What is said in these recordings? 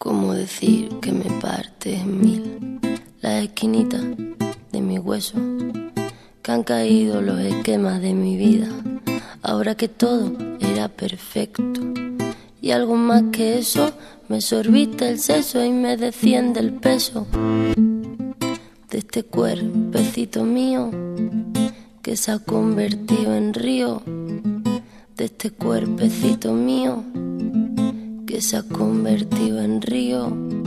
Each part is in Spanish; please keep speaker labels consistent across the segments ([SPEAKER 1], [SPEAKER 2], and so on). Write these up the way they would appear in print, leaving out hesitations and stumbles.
[SPEAKER 1] ¿Cómo decir que me parte en mil las esquinitas de mi hueso? Que han caído los esquemas de mi vida, ahora que todo era perfecto. Y algo más que eso, me sorbiste el seso y me desciende el peso de este cuerpecito mío que se ha convertido en río, de este cuerpecito mío que se ha convertido en río.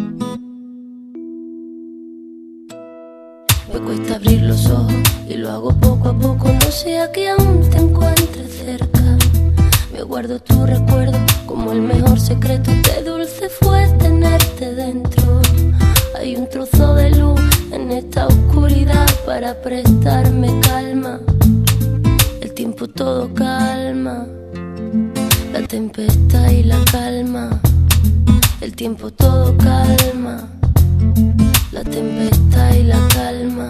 [SPEAKER 1] Me cuesta abrir los ojos y lo hago poco a poco, no sea que aún te encuentres cerca. Me guardo tu recuerdo como el mejor secreto, qué dulce fue tenerte dentro. Hay un trozo de luz en esta oscuridad para prestarme calma. El tiempo todo calma, la tempestad y la calma. El tiempo todo calma, la tempestad y la calma.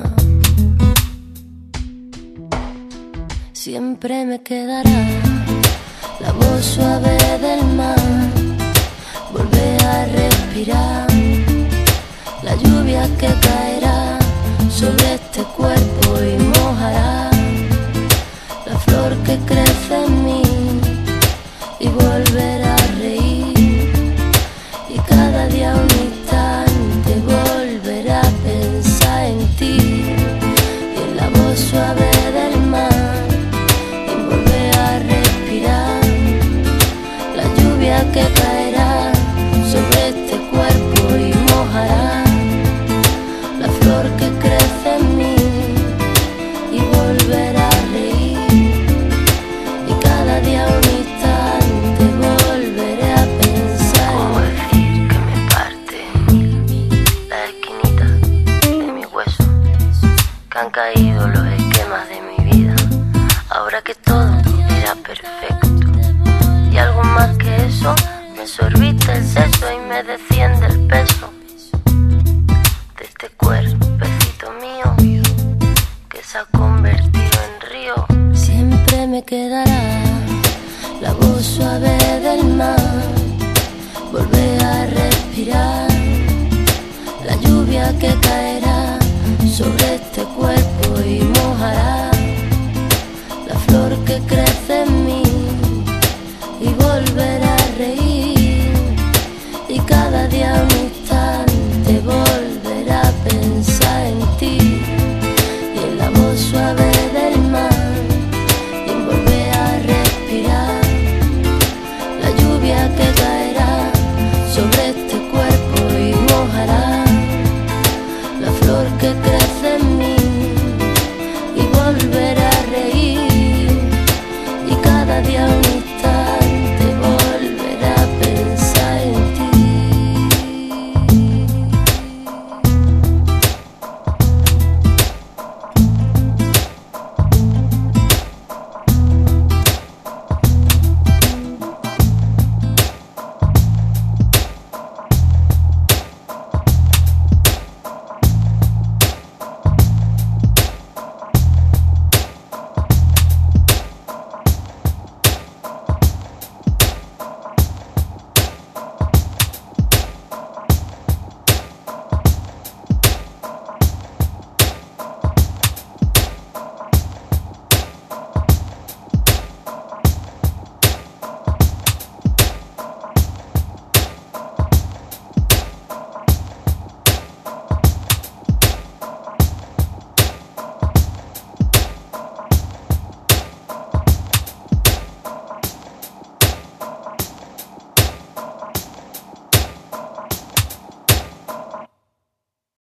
[SPEAKER 1] Siempre me quedará la voz suave del mar, volver a respirar la lluvia que caerá sobre este cuerpo y mojará la flor que crece en mí, y volver a reír, y cada día un instante volver a pensar en ti, y en la voz suave del mar, y volver a respirar la lluvia que caerá sobre este cuerpo y mojará la flor que crece en mí, y volver a reír, y cada día un instante volveré a pensar. ¿Cómo decir que me parte en mil las esquinitas de mi hueso? Que han caído los esquemas de mi vida, ahora que todo era perfecto. Y algo más que eso, me sorbiste el seso y me desciende el peso de este cuerpecito mío que se ha convertido en río. Siempre me quedará la voz suave del mar, volver a respirar la lluvia que caerá sobre este cuerpo y mojará la flor que crece en mí, y volver a reír, y cada día un instante